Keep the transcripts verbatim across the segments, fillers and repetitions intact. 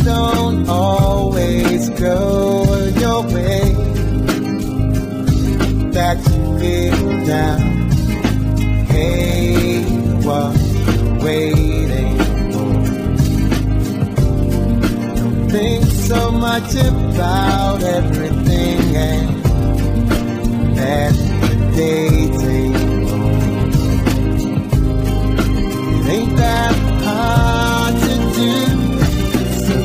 don't always go your way, that you feel down. Hey, what you waiting for? Don't think so much about everything and let the day take hold. It ain't that hard to do. It's so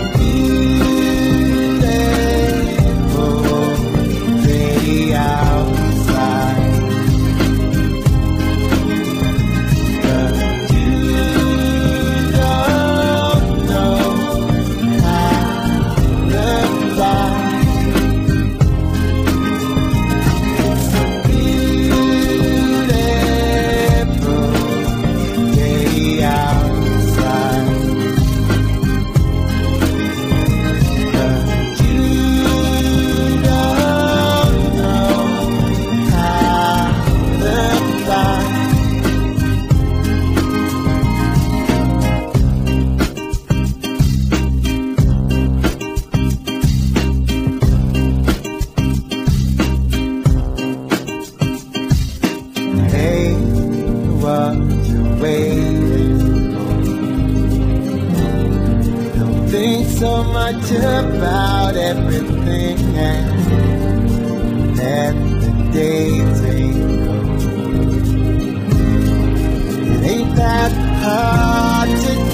beautiful day outside. But you don't know how to fly. It's so beautiful day outside. But you don't know how to fly. Hey, what you waiting for? Don't think so much about everything and let the day take hold. It ain't that hard to